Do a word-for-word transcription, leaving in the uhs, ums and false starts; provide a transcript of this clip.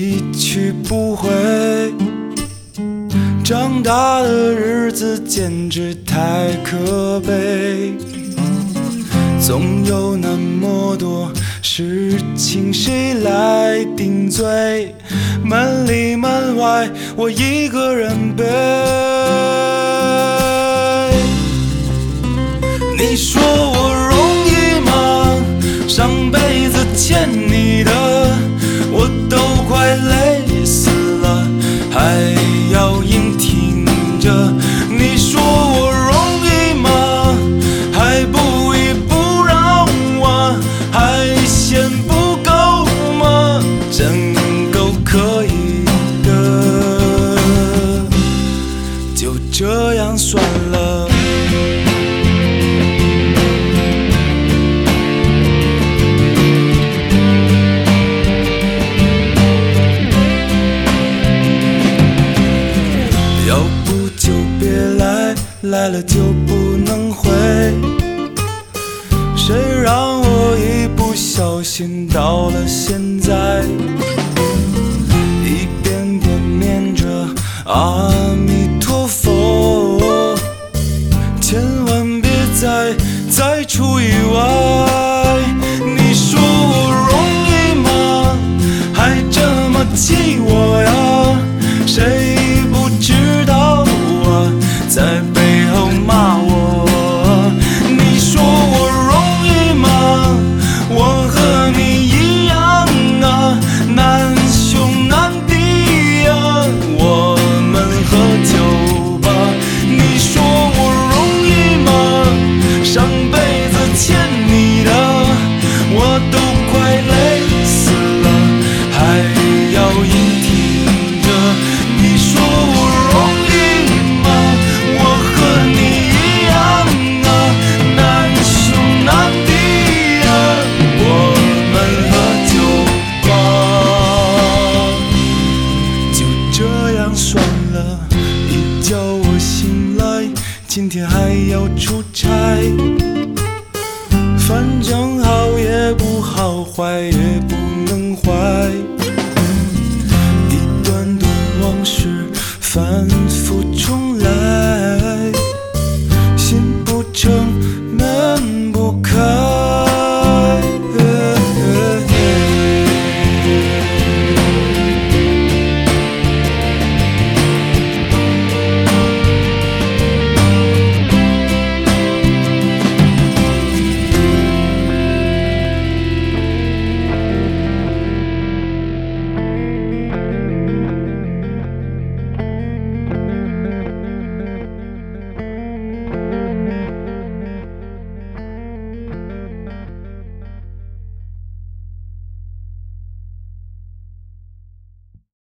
一去不回。长大的日子简直太可悲，总有那么多事情谁来顶罪？门里门外我一个人背。你说我容易吗？上辈子欠你的我都快累死了，还要硬挺着。你说我容易吗？还不依不饶啊，还嫌不够吗？真够可以的，就这样算了。来了就不能回，谁让我一不小心到了现在，一遍遍念着阿弥陀佛，千万别再再出意外。你说我容易吗？还这么气我呀？谁不知道啊，在背后骂我。你说我容易吗？我和你一样啊，难兄难弟啊，我们喝酒吧。你说我容易吗？上辈子欠你的我都快累死了，还要硬挺着。你说我容易吗？我和你一样啊，难兄难弟啊，我们喝酒吧。就这样算了，一觉我醒来，今天还要出差，反正好也不好，坏也不能坏，一段段往事